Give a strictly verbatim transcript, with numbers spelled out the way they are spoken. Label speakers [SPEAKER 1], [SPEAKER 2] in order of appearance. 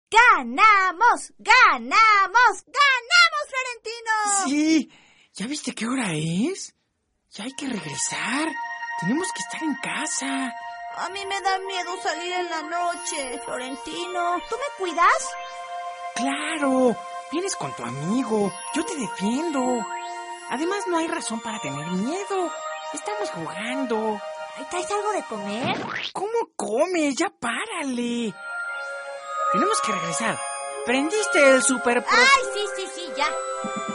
[SPEAKER 1] ¡Ganamos! ¡Ganamos! ¡Ganamos, Florentino!
[SPEAKER 2] Sí. ¿Ya viste qué hora es? Ya hay que regresar. Tenemos que estar en casa.
[SPEAKER 1] A mí me da miedo salir en la noche, Florentino. ¿Tú me cuidas?
[SPEAKER 2] Claro. Vienes con tu amigo. Yo te defiendo. Además, no hay razón para tener miedo. Estamos jugando.
[SPEAKER 1] ¿Traes algo de comer?
[SPEAKER 2] ¿Cómo comes? Ya párale. Tenemos que regresar. ¿Prendiste el super...
[SPEAKER 1] Ay, sí, sí, sí, ya.